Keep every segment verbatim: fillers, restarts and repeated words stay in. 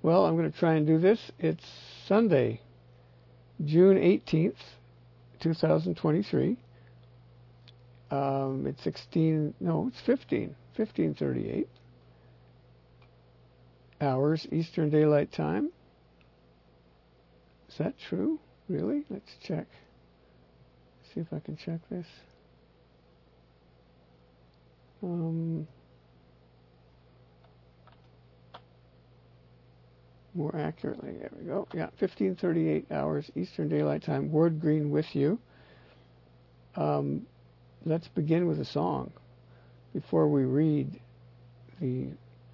Well, I'm going to try and do this. It's Sunday, June eighteenth, two thousand twenty-three. Um, it's sixteen, no, it's fifteen, fifteen thirty-eight hours Eastern Daylight Time. Is that true? Really? Let's check. See if I can check this. Um, more accurately, there we go. Yeah, fifteen thirty-eight hours Eastern Daylight Time. Ward Green with you. Um, let's begin with a song before we read the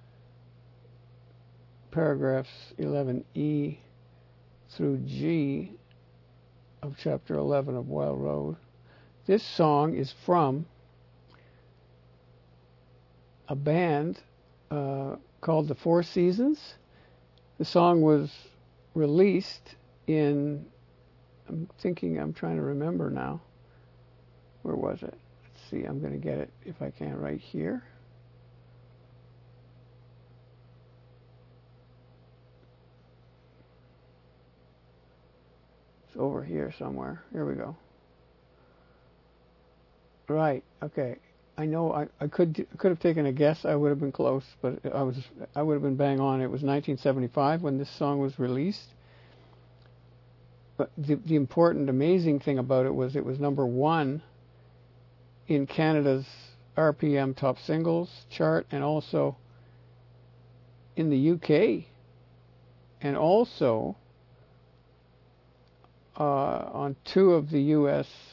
paragraphs eleven E through G of chapter eleven of Wild Road. This song is from a band uh, called The Four Seasons. The song was released in, I'm thinking, I'm trying to remember now. Where was it? Let's see, I'm going to get it if I can right here. It's over here somewhere. Here we go. Right, okay. I know I, I could could have taken a guess. I would have been close, but I was I would have been bang on. It was nineteen seventy-five when this song was released. But the the important, amazing thing about it was it was number one in Canada's R P M Top Singles chart, and also in the U K, and also uh, on two of the U S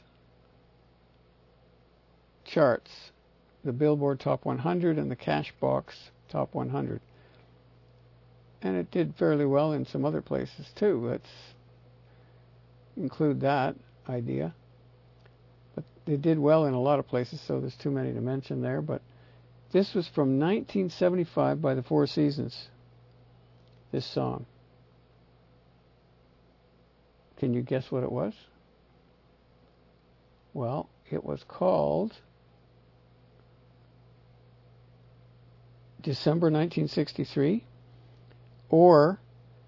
charts, the Billboard Top one hundred and the Cashbox Top one hundred. And it did fairly well in some other places too. Let's include that idea. But they did well in a lot of places, so there's too many to mention there. But this was from nineteen seventy-five by the Four Seasons, this song. Can you guess what it was? Well, it was called December nineteen sixty-three, or,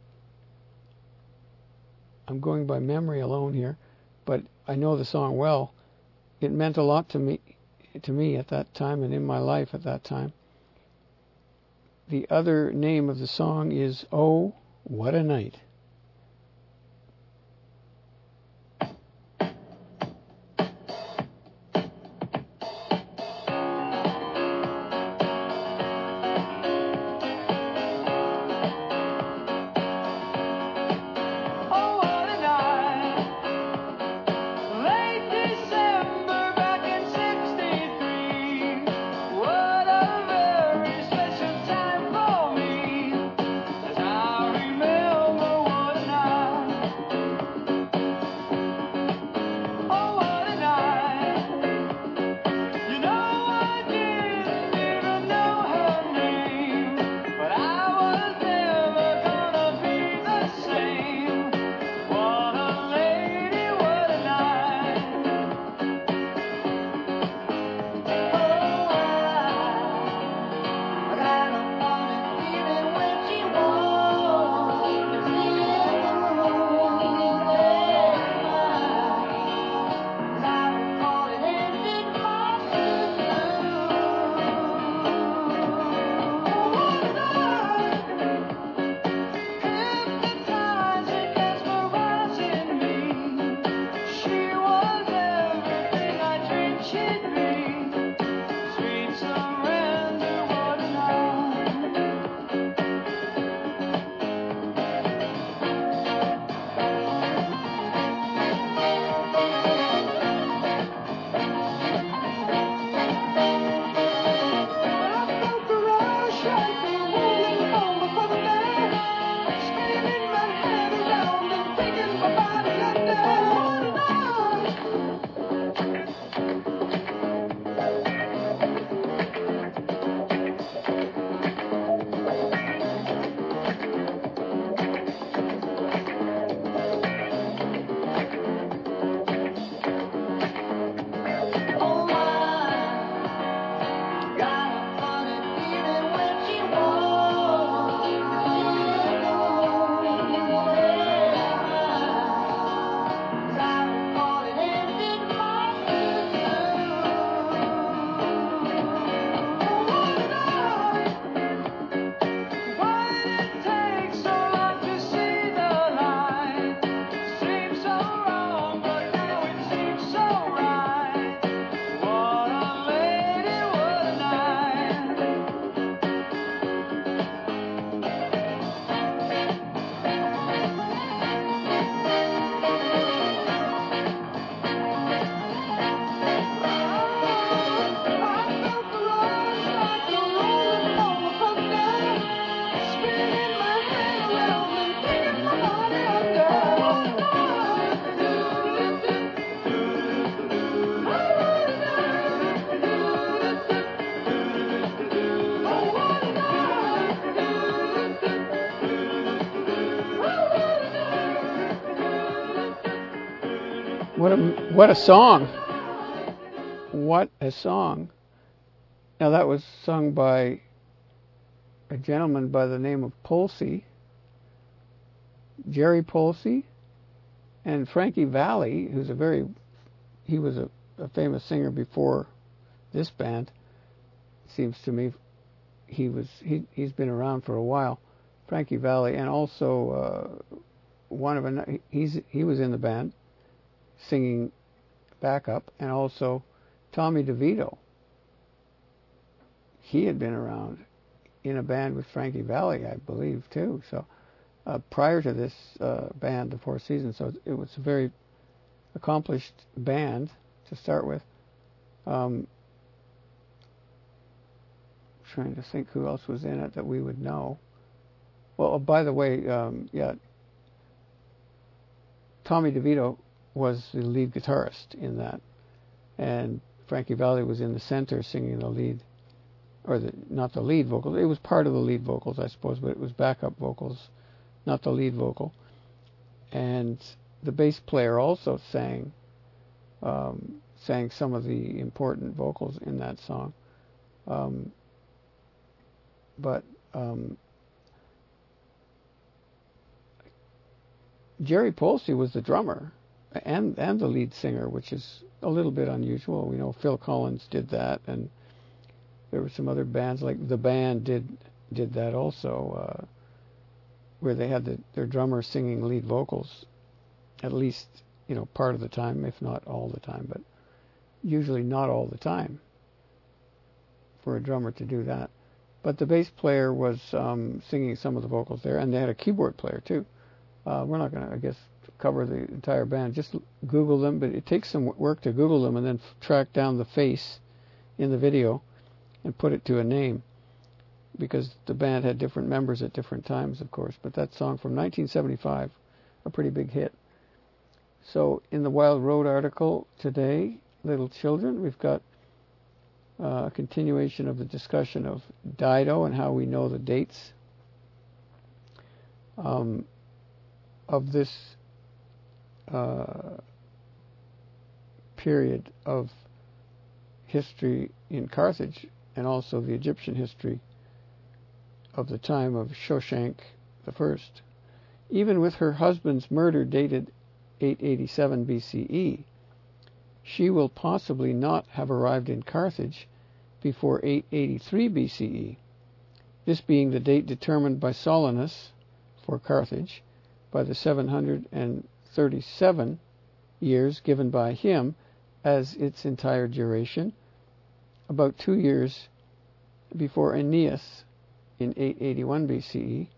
I'm going by memory alone here, but I know the song well. It meant a lot to me, to me at that time and in my life at that time. The other name of the song is Oh, What a Night. Remember What a, what a song. What a song. Now that was sung by a gentleman by the name of Polsey, Jerry Polsey, and Frankie Valli, who's a very, he was a, a famous singer before this band. Seems to me he was, he, he's been around for a while. Frankie Valli, and also uh, one of a, he's he was in the band singing backup, and also Tommy DeVito. He had been around in a band with Frankie Valli, I believe, too. So uh, prior to this uh, band, the Four Seasons, so it was a very accomplished band to start with. Um, trying to think who else was in it that we would know. Well, oh, by the way, um, yeah, Tommy DeVito was the lead guitarist in that, and Frankie Valli was in the center singing the lead, or the, not the lead vocals. It was part of the lead vocals, I suppose, but it was backup vocals, not the lead vocal. And the bass player also sang, um, sang some of the important vocals in that song. Um, but um, Jerry Polsey was the drummer and and the lead singer, which is a little bit unusual. We know Phil Collins did that, and there were some other bands like The Band did did that also, uh, where they had the, their drummer singing lead vocals, at least, you know, part of the time, if not all the time, but usually not all the time for a drummer to do that. But the bass player was um, singing some of the vocals there, and they had a keyboard player too. Uh, we're not going to, I guess, cover the entire band. Just Google them, but it takes some work to Google them and then f- track down the face in the video and put it to a name, because the band had different members at different times, of course. But that song from nineteen seventy-five, a pretty big hit. So in the Wild Road article today, Little Children, we've got uh, a continuation of the discussion of Dido and how we know the dates um, of this uh, period of history in Carthage, and also the Egyptian history of the time of Shoshank the First. Even with her husband's murder dated eight eighty-seven B C E, she will possibly not have arrived in Carthage before eight eighty-three B C E, this being the date determined by Solinus for Carthage by the seven hundred thirty-seven years given by him as its entire duration, about two years before Aeneas in eight eighty-one B C E,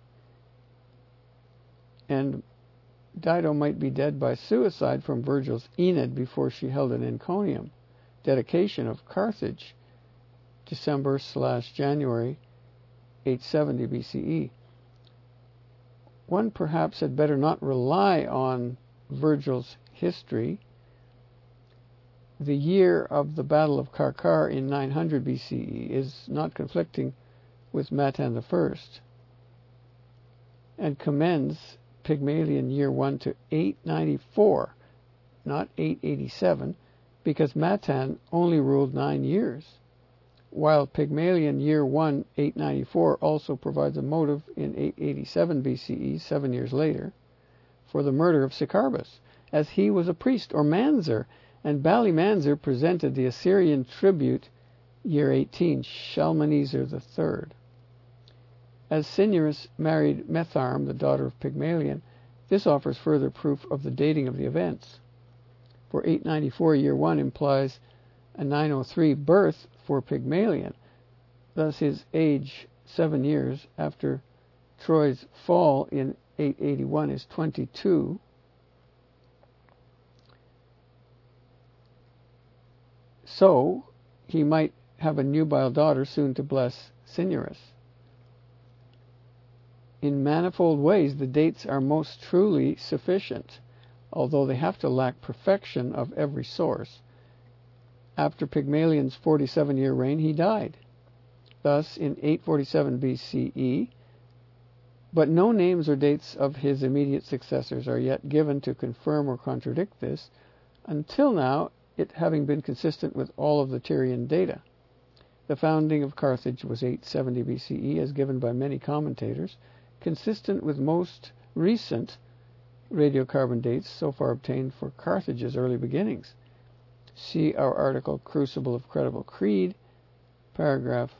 and Dido might be dead by suicide from Virgil's Aeneid before she held an encomium, dedication of Carthage, December slash January eight seventy B C E. One perhaps had better not rely on Virgil's history. The year of the Battle of Carcar in nine hundred B C E is not conflicting with Matan the First, and commends Pygmalion year one to eight ninety-four, not eight eighty-seven, because Matan only ruled nine years, while Pygmalion year one, eight ninety-four, also provides a motive in eight eighty-seven B C E, seven years later, for the murder of Sicarbus, as he was a priest, or Manzer, and Ballymandzer presented the Assyrian tribute year eighteen, Shalmaneser the Third. As Cinyras married Metharm, the daughter of Pygmalion, this offers further proof of the dating of the events. For eight ninety-four year one implies a nine oh three birth for Pygmalion, thus his age seven years after Troy's fall in eight eighty-one is twenty-two. So he might have a nubile daughter soon to bless Cinyras. In manifold ways, the dates are most truly sufficient, although they have to lack perfection of every source. After Pygmalion's forty-seven year reign, he died. Thus, in eight forty-seven B C E, but no names or dates of his immediate successors are yet given to confirm or contradict this, until now it having been consistent with all of the Tyrian data. The founding of Carthage was eight seventy B C E, as given by many commentators, consistent with most recent radiocarbon dates so far obtained for Carthage's early beginnings. See our article, Crucible of Credible Creed, paragraph,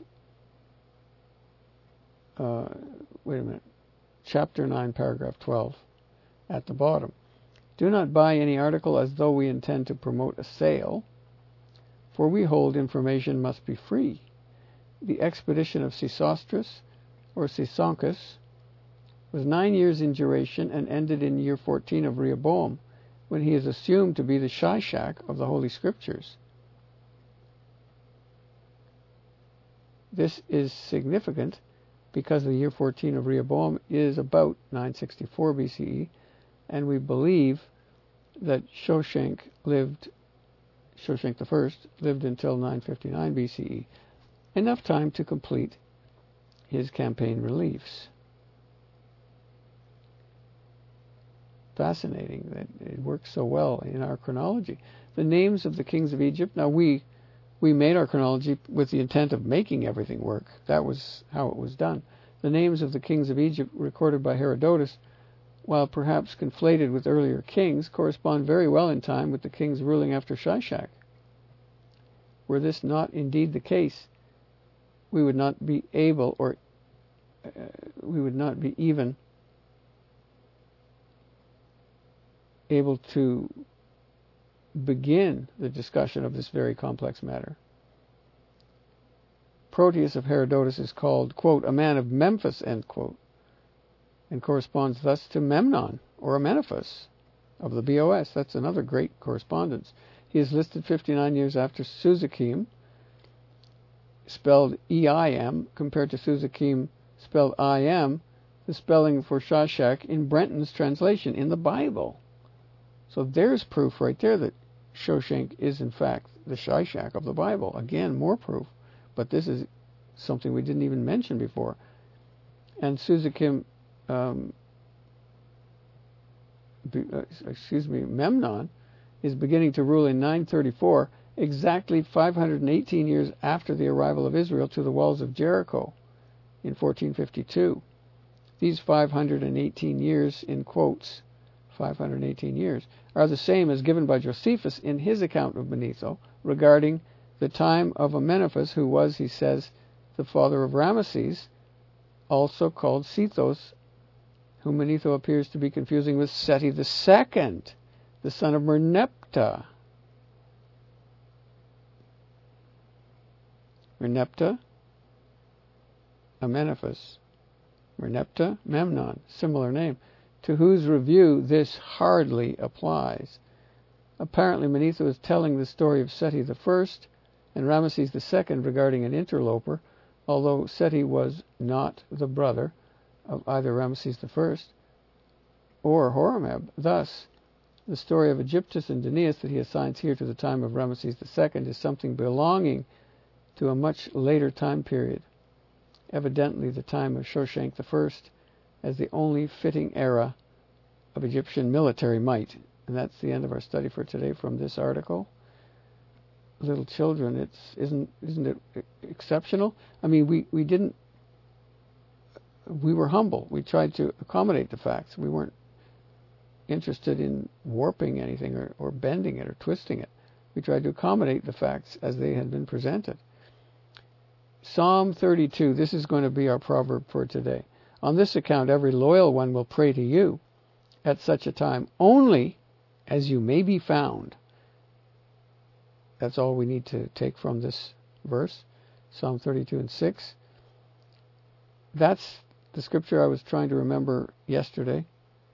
uh, wait a minute, chapter nine, paragraph twelve, at the bottom. Do not buy any article as though we intend to promote a sale, for we hold information must be free. The expedition of Sesostris, or Sesonchus, was nine years in duration and ended in year fourteen of Rehoboam, when he is assumed to be the Shishak of the Holy Scriptures. This is significant because the year fourteen of Rehoboam is about nine sixty-four B C E, and we believe that Shoshenq lived, Shoshenq the First lived until nine fifty-nine B C E, enough time to complete his campaign reliefs. Fascinating that it works so well in our chronology. The names of the kings of Egypt, now we we made our chronology with the intent of making everything work. That was how it was done. The names of the kings of Egypt recorded by Herodotus, while perhaps conflated with earlier kings, correspond very well in time with the kings ruling after Shishak. Were this not indeed the case, we would not be able, or uh, we would not be even able to begin the discussion of this very complex matter. Proteus of Herodotus is called, quote, a man of Memphis, end quote, and corresponds thus to Memnon, or Amenophis, of the B O S. That's another great correspondence. He is listed fifty-nine years after Suzakim, spelled E I M, compared to Suzakim, spelled I M, the spelling for Shishak in Brenton's translation in the Bible. So there's proof right there that Shoshenq is in fact the Shishak of the Bible. Again, more proof. But this is something we didn't even mention before. And Suzakim, um, be, uh, excuse me, Memnon is beginning to rule in nine thirty-four, exactly five hundred eighteen years after the arrival of Israel to the walls of Jericho in fourteen fifty-two. These five hundred eighteen years, in quotes, five hundred eighteen years, are the same as given by Josephus in his account of Manetho regarding the time of Amenophis, who was, he says, the father of Ramesses, also called Sethos, whom Manetho appears to be confusing with Seti the Second, the son of Merneptah. Merneptah, Amenophis. Merneptah, Memnon, similar name, to whose review this hardly applies. Apparently Manetho is telling the story of Seti the First and Ramesses the Second regarding an interloper, although Seti was not the brother of either Ramesses the First or Horemheb. Thus, the story of Egyptus and Danaus that he assigns here to the time of Ramesses the Second is something belonging to a much later time period, evidently the time of Shoshenq the First, as the only fitting era of Egyptian military might. And that's the end of our study for today from this article. Little children, it's isn't isn't it exceptional? I mean, we, we didn't we were humble. We tried to accommodate the facts. We weren't interested in warping anything or, or bending it or twisting it. We tried to accommodate the facts as they had been presented. Psalm thirty-two, this is going to be our proverb for today. On this account, every loyal one will pray to you at such a time, only as you may be found. That's all we need to take from this verse, Psalm thirty-two and six. That's the scripture I was trying to remember yesterday.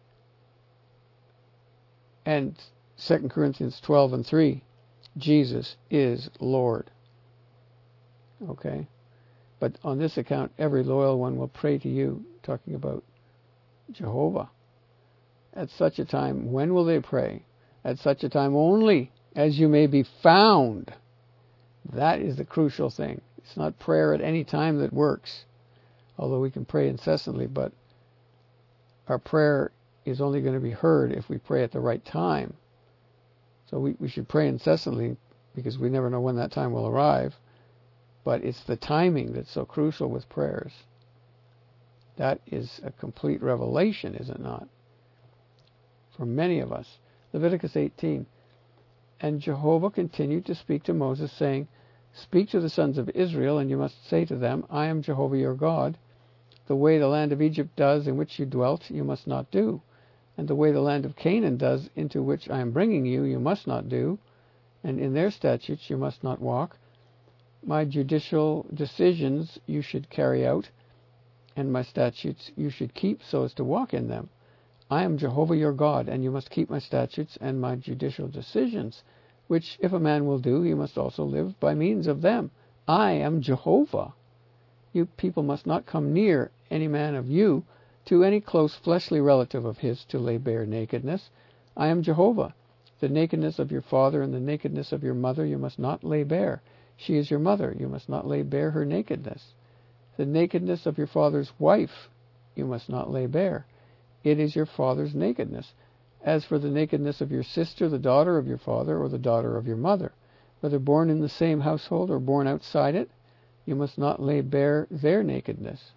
And Second Corinthians twelve and three, Jesus is Lord. Okay? But on this account, every loyal one will pray to you, talking about Jehovah. At such a time, when will they pray? At such a time only as you may be found. That is the crucial thing. It's not prayer at any time that works, although we can pray incessantly, but our prayer is only going to be heard if we pray at the right time. So we, we should pray incessantly, because we never know when that time will arrive. But it's the timing that's so crucial with prayers. That is a complete revelation, is it not? For many of us. Leviticus eighteen. And Jehovah continued to speak to Moses, saying, Speak to the sons of Israel, and you must say to them, I am Jehovah your God. The way the land of Egypt does in which you dwelt, you must not do. And the way the land of Canaan does into which I am bringing you, you must not do. And in their statutes you must not walk. My judicial decisions you should carry out, and my statutes you should keep so as to walk in them. I am Jehovah your God, and you must keep my statutes and my judicial decisions, which if a man will do, he must also live by means of them. I am Jehovah. You people must not come near any man of you to any close fleshly relative of his to lay bare nakedness. I am Jehovah. The nakedness of your father and the nakedness of your mother you must not lay bare. She is your mother. You must not lay bare her nakedness. The nakedness of your father's wife you must not lay bare. It is your father's nakedness. As for the nakedness of your sister, the daughter of your father, or the daughter of your mother, whether born in the same household or born outside it, you must not lay bare their nakedness.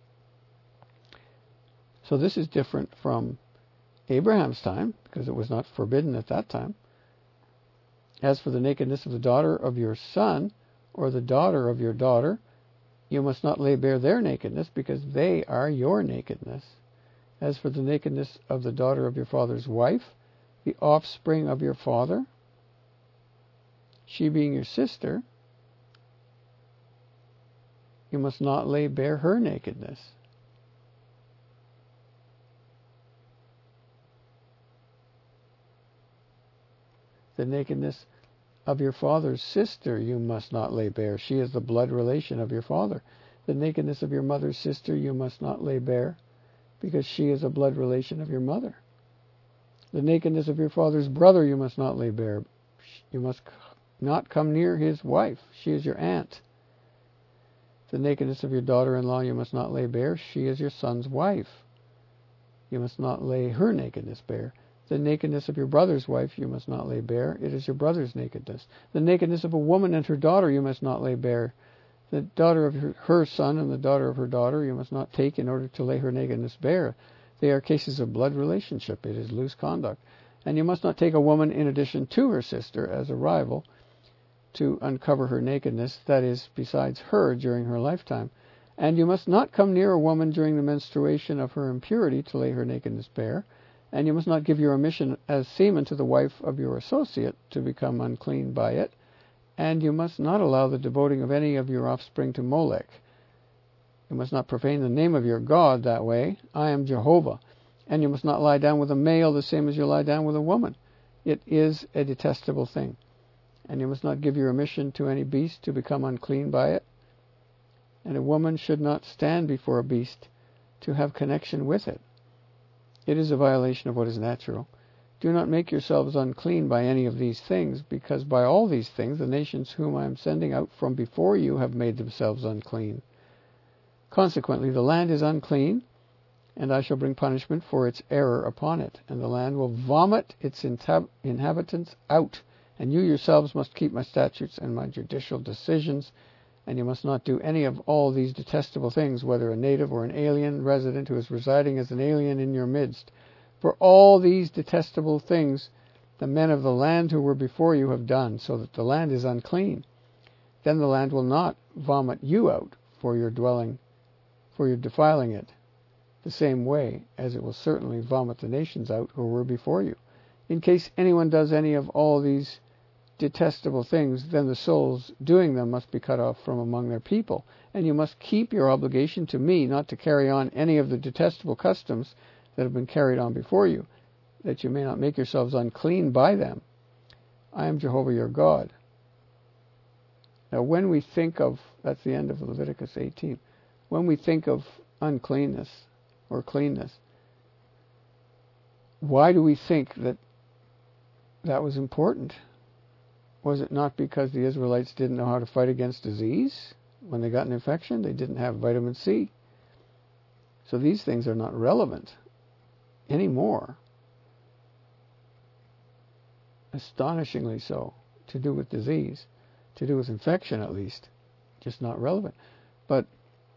So this is different from Abraham's time, because it was not forbidden at that time. As for the nakedness of the daughter of your son, or the daughter of your daughter, you must not lay bare their nakedness, because they are your nakedness. As for the nakedness of the daughter of your father's wife, the offspring of your father, she being your sister, you must not lay bare her nakedness. The nakedness of your father's sister you must not lay bare. She is the blood relation of your father. The nakedness of your mother's sister you must not lay bare, because she is a blood relation of your mother. The nakedness of your father's brother you must not lay bare. You must not come near his wife. She is your aunt. The nakedness of your daughter-in-law you must not lay bare. She is your son's wife. You must not lay her nakedness bare. The nakedness of your brother's wife you must not lay bare. It is your brother's nakedness. The nakedness of a woman and her daughter you must not lay bare. The daughter of her, her son and the daughter of her daughter you must not take in order to lay her nakedness bare. They are cases of blood relationship. It is loose conduct. And you must not take a woman in addition to her sister as a rival to uncover her nakedness, that is, besides her during her lifetime. And you must not come near a woman during the menstruation of her impurity to lay her nakedness bare. And you must not give your emission as semen to the wife of your associate to become unclean by it. And you must not allow the devoting of any of your offspring to Molech. You must not profane the name of your God that way. I am Jehovah. And you must not lie down with a male the same as you lie down with a woman. It is a detestable thing. And you must not give your emission to any beast to become unclean by it. And a woman should not stand before a beast to have connection with it. It is a violation of what is natural. Do not make yourselves unclean by any of these things, because by all these things the nations whom I am sending out from before you have made themselves unclean. Consequently, the land is unclean, and I shall bring punishment for its error upon it, and the land will vomit its inhab- inhabitants out, and you yourselves must keep my statutes and my judicial decisions, and you must not do any of all these detestable things, whether a native or an alien resident who is residing as an alien in your midst. For all these detestable things the men of the land who were before you have done, so that the land is unclean. Then the land will not vomit you out for your dwelling, for your defiling it, the same way as it will certainly vomit the nations out who were before you. In case anyone does any of all these detestable things, then the souls doing them must be cut off from among their people, and you must keep your obligation to me not to carry on any of the detestable customs that have been carried on before you, that you may not make yourselves unclean by them. I am Jehovah your God. Now when we think of, that's the end of Leviticus eighteen, when we think of uncleanness or cleanness, why do we think that that was important? Was it not because the Israelites didn't know how to fight against disease? When they got an infection, they didn't have vitamin C. So these things are not relevant anymore. astonishingly so, to do with disease, to do with infection at least, just not relevant. But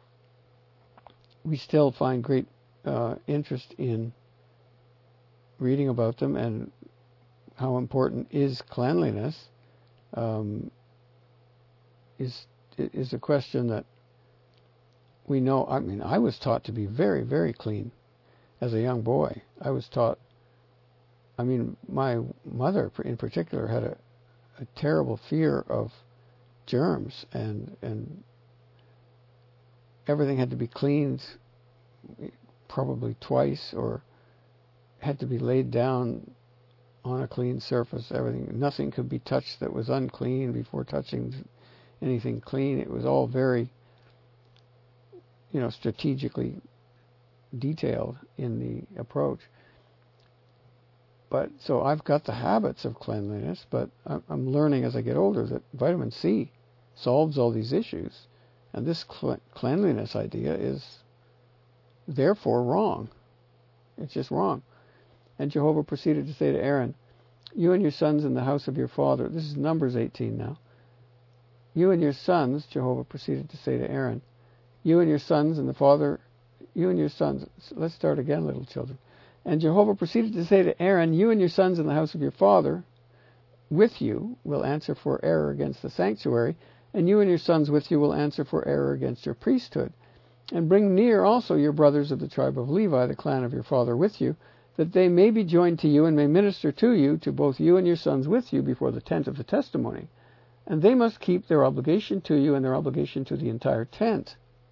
we still find great uh, interest in reading about them, and how important is cleanliness um, is is a question that we know. I mean, I was taught to be very, very clean as a young boy. I was taught, I mean, my mother in particular had a, a terrible fear of germs, and and everything had to be cleaned probably twice, or had to be laid down on a clean surface. Everything, nothing could be touched that was unclean before touching anything clean. It was all very, you know, strategically detailed in the approach. But so I've got the habits of cleanliness, but I'm learning as I get older that vitamin C solves all these issues, and this cleanliness idea is therefore wrong. It's just wrong. And Jehovah proceeded to say to Aaron, you and your sons in the house of your father, this is Numbers eighteen now, you and your sons, Jehovah proceeded to say to Aaron, you and your sons and the father, you and your sons, let's start again, little children. And Jehovah proceeded to say to Aaron, you and your sons in the house of your father with you will answer for error against the sanctuary, and you and your sons with you will answer for error against your priesthood. And bring near also your brothers of the tribe of Levi, the clan of your father, with you, that they may be joined to you and may minister to you, to both you and your sons with you, before the tent of the testimony. And they must keep their obligation to you and their obligation to the entire tent.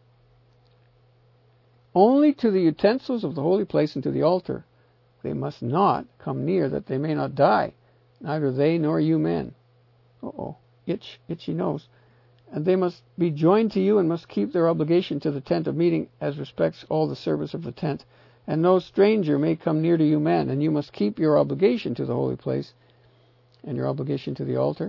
Only to the utensils of the holy place and to the altar they must not come near, that they may not die, neither they nor you men. Uh-oh, itch, itchy nose. And they must be joined to you and must keep their obligation to the tent of meeting as respects all the service of the tent. And no stranger may come near to you men, and you must keep your obligation to the holy place and your obligation to the altar,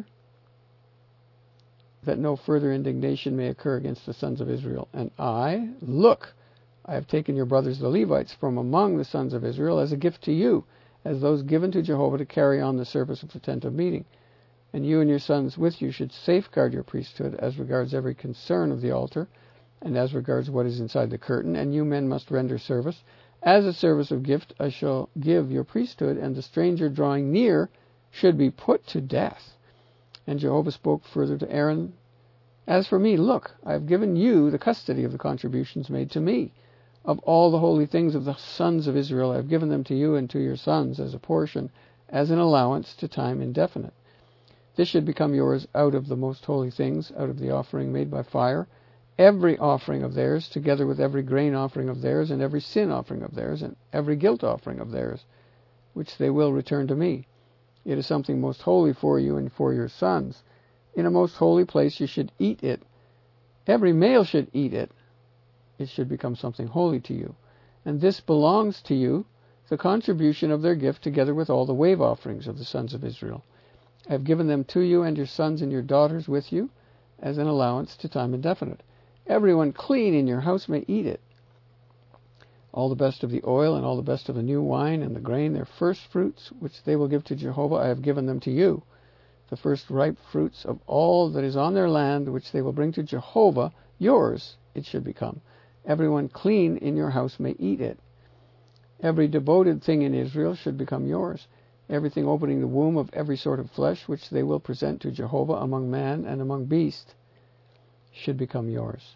that no further indignation may occur against the sons of Israel. And I, look, I have taken your brothers the Levites from among the sons of Israel as a gift to you, as those given to Jehovah to carry on the service of the tent of meeting. And you and your sons with you should safeguard your priesthood as regards every concern of the altar, and as regards what is inside the curtain, and you men must render service. As a service of gift I shall give your priesthood, and the stranger drawing near should be put to death. And Jehovah spoke further to Aaron, as for me, look, I have given you the custody of the contributions made to me. Of all the holy things of the sons of Israel, I have given them to you and to your sons as a portion, as an allowance to time indefinite. This should become yours out of the most holy things, out of the offering made by fire, every offering of theirs, together with every grain offering of theirs, and every sin offering of theirs, and every guilt offering of theirs, which they will return to me. It is something most holy for you and for your sons. In a most holy place you should eat it. Every male should eat it. It should become something holy to you. And this belongs to you, the contribution of their gift, together with all the wave offerings of the sons of Israel. I have given them to you and your sons and your daughters with you, as an allowance to time indefinite. Everyone clean in your house may eat it. All the best of the oil and all the best of the new wine and the grain, their first fruits, which they will give to Jehovah, I have given them to you. The first ripe fruits of all that is on their land, which they will bring to Jehovah, yours it should become. Everyone clean in your house may eat it. Every devoted thing in Israel should become yours. Everything opening the womb of every sort of flesh, which they will present to Jehovah among man and among beast, should become yours.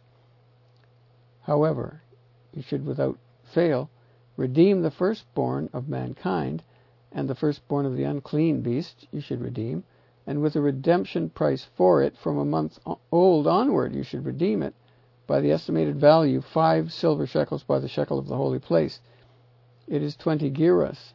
However, you should without fail redeem the firstborn of mankind, and the firstborn of the unclean beast you should redeem, and with a redemption price for it from a month old onward you should redeem it, by the estimated value five silver shekels by the shekel of the holy place. It is twenty gerahs.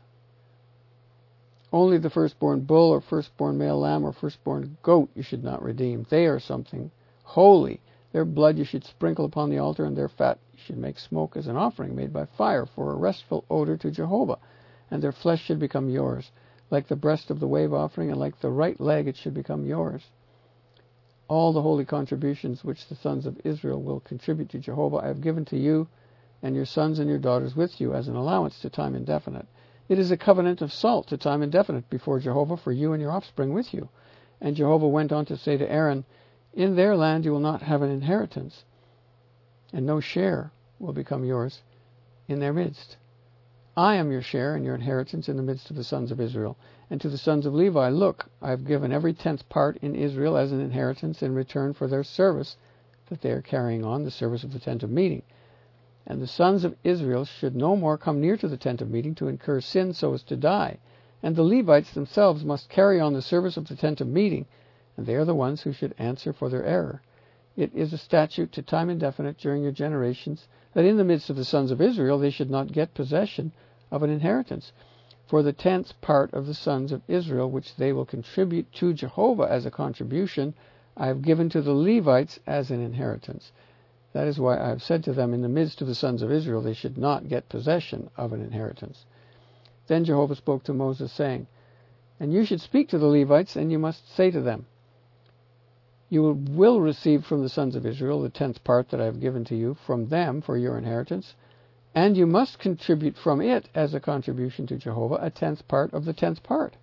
Only the firstborn bull or firstborn male lamb or firstborn goat you should not redeem. They are something holy. Their blood you should sprinkle upon the altar, and their fat you should make smoke as an offering made by fire for a restful odor to Jehovah. And their flesh should become yours. Like the breast of the wave offering, and like the right leg it should become yours. All the holy contributions which the sons of Israel will contribute to Jehovah I have given to you and your sons and your daughters with you as an allowance to time indefinite. It is a covenant of salt to time indefinite before Jehovah for you and your offspring with you. And Jehovah went on to say to Aaron, in their land you will not have an inheritance, and no share will become yours in their midst. I am your share and your inheritance in the midst of the sons of Israel. And to the sons of Levi, look, I have given every tenth part in Israel as an inheritance in return for their service that they are carrying on, the service of the tent of meeting. And the sons of Israel should no more come near to the tent of meeting to incur sin so as to die. And the Levites themselves must carry on the service of the tent of meeting, and they are the ones who should answer for their error. It is a statute to time indefinite during your generations, that in the midst of the sons of Israel they should not get possession of an inheritance. For the tenth part of the sons of Israel, which they will contribute to Jehovah as a contribution, I have given to the Levites as an inheritance. That is why I have said to them, in the midst of the sons of Israel they should not get possession of an inheritance. Then Jehovah spoke to Moses, saying, and you should speak to the Levites, and you must say to them, you will receive from the sons of Israel the tenth part that I have given to you from them for your inheritance, and you must contribute from it as a contribution to Jehovah a tenth part of the tenth part.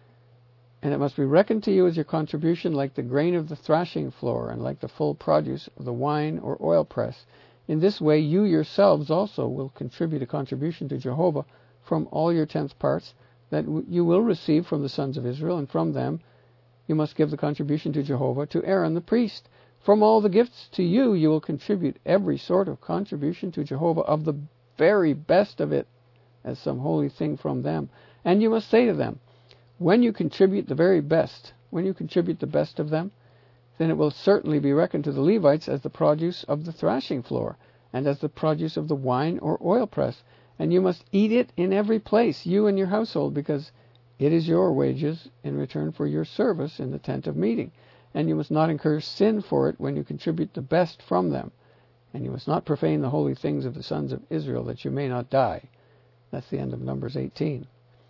And it must be reckoned to you as your contribution like the grain of the thrashing floor and like the full produce of the wine or oil press. In this way you yourselves also will contribute a contribution to Jehovah from all your tenth parts that you will receive from the sons of Israel, and from them you must give the contribution to Jehovah to Aaron the priest. From all the gifts to you, you will contribute every sort of contribution to Jehovah of the very best of it as some holy thing from them. And you must say to them, when you contribute the very best, when you contribute the best of them, then it will certainly be reckoned to the Levites as the produce of the thrashing floor, and as the produce of the wine or oil press. And you must eat it in every place, you and your household, because it is your wages in return for your service in the tent of meeting. And you must not incur sin for it when you contribute the best from them. And you must not profane the holy things of the sons of Israel, that you may not die. That's the end of Numbers eighteen.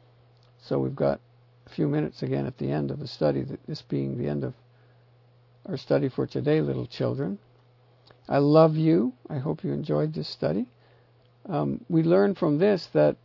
So we've got a few minutes again at the end of the study, this being the end of our study for today, little children. I love you. I hope you enjoyed this study. Um, we learn from this that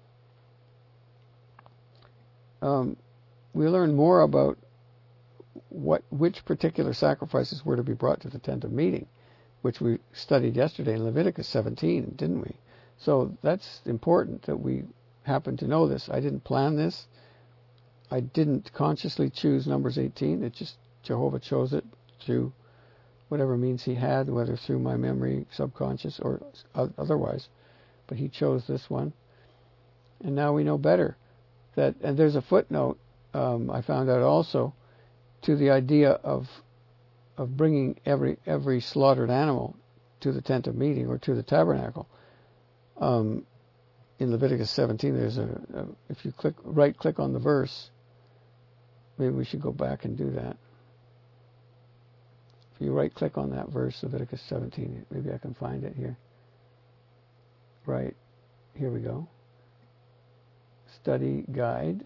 Um, we learn more about what which particular sacrifices were to be brought to the tent of meeting, which we studied yesterday in Leviticus seventeen, didn't we? So that's important that we happen to know this. I didn't plan this. I didn't consciously choose Numbers eighteen. It just, Jehovah chose it through whatever means he had, whether through my memory, subconscious, or otherwise. But he chose this one. And now we know better. That, and there's a footnote um, I found out also to the idea of of bringing every every slaughtered animal to the tent of meeting or to the tabernacle. Um, in Leviticus seventeen, there's a, a if you click right click on the verse, maybe we should go back and do that. If you right click on that verse, Leviticus seventeen, maybe I can find it here. Right, here we go. Study guide.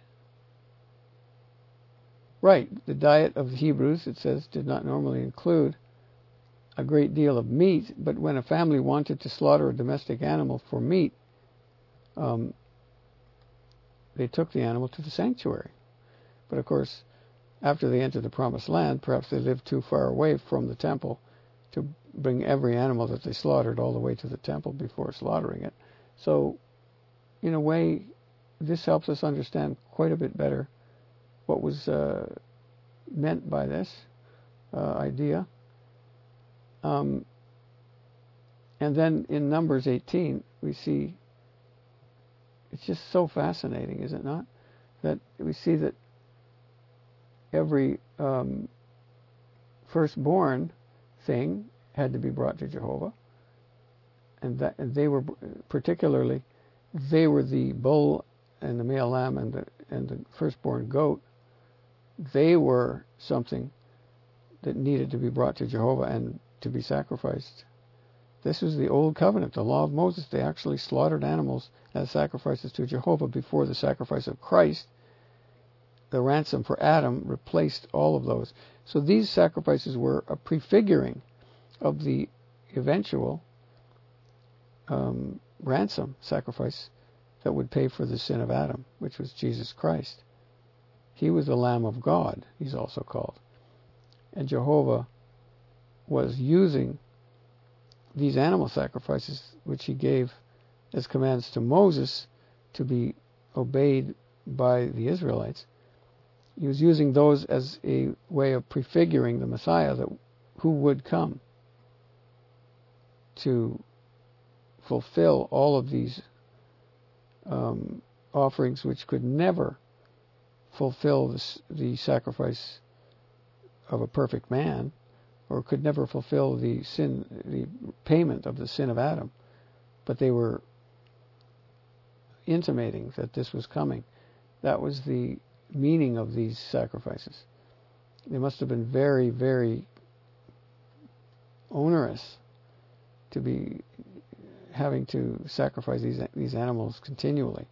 Right, the diet of the Hebrews, it says, did not normally include a great deal of meat, but when a family wanted to slaughter a domestic animal for meat, um, they took the animal to the sanctuary. But of course, after they entered the promised land, perhaps they lived too far away from the temple to bring every animal that they slaughtered all the way to the temple before slaughtering it. So, in a way, this helps us understand quite a bit better what was uh, meant by this uh, idea. Um, and then in Numbers eighteen, we see, it's just so fascinating, is it not? That we see that every um, firstborn thing had to be brought to Jehovah. And that and they were particularly, they were the bull and the male lamb and the and the firstborn goat. They were something that needed to be brought to Jehovah and to be sacrificed. This was the old covenant, the law of Moses. They actually slaughtered animals as sacrifices to Jehovah before the sacrifice of Christ. The ransom for Adam replaced all of those. So these sacrifices were a prefiguring of the eventual um, ransom sacrifice that would pay for the sin of Adam, which was Jesus Christ. He was the Lamb of God, he's also called. And Jehovah was using these animal sacrifices, which he gave as commands to Moses to be obeyed by the Israelites. He was using those as a way of prefiguring the Messiah that who would come to fulfill all of these um, offerings, which could never fulfill the, the sacrifice of a perfect man, or could never fulfill the sin, the payment of the sin of Adam. But they were intimating that this was coming. That was the meaning of these sacrifices. They must have been very, very onerous to be having to sacrifice these these animals continually.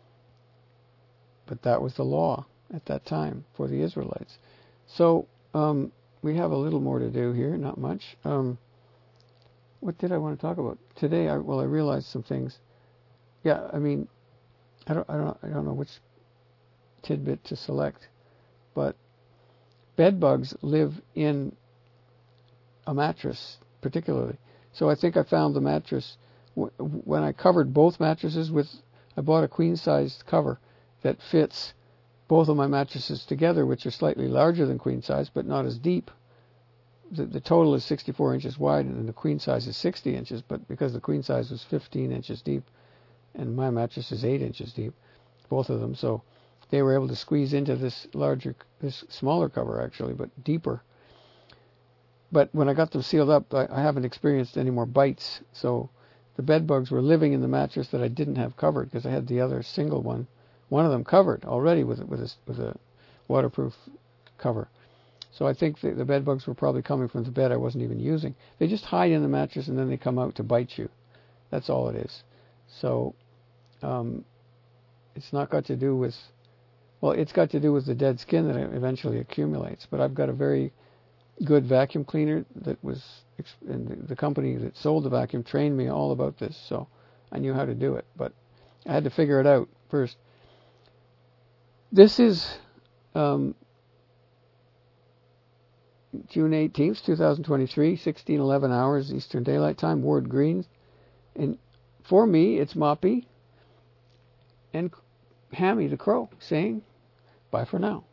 But that was the law at that time for the Israelites. So um, we have a little more to do here, not much. Um, what did I want to talk about today? I, well, I realized some things. Yeah, I mean, I don't, I don't, I don't know which tidbit to select, but bed bugs live in a mattress particularly. So I think I found the mattress when I covered both mattresses with. I bought a queen-sized cover that fits both of my mattresses together, which are slightly larger than queen size, but not as deep. The, the total is sixty-four inches wide, and the queen size is sixty inches. But because the queen size was fifteen inches deep, and my mattress is eight inches deep, both of them, so they were able to squeeze into this larger, this smaller cover actually, but deeper. But when I got them sealed up, I, I haven't experienced any more bites. So the bed bugs were living in the mattress that I didn't have covered, because I had the other single one, one of them covered already with with a, with a waterproof cover. So I think the, the bed bugs were probably coming from the bed I wasn't even using. They just hide in the mattress and then they come out to bite you. That's all it is. So um, it's not got to do with, well, it's got to do with the dead skin that eventually accumulates. But I've got a very good vacuum cleaner that was, and the company that sold the vacuum trained me all about this, so I knew how to do it. But I had to figure it out first. This is um, June eighteenth, twenty twenty-three, sixteen eleven hours Eastern Daylight Time, Ward Green. And for me, it's Moppy and Hammy the Crow saying bye for now.